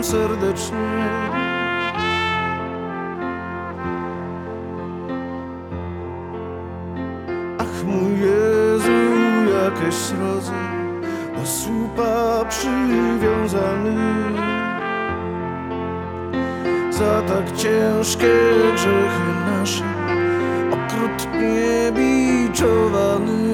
nam serdecznie. Ach mój Jezu, jakeś srodze do słupa przywiązany, za tak ciężkie grzechy nasze okrutnie biczowany.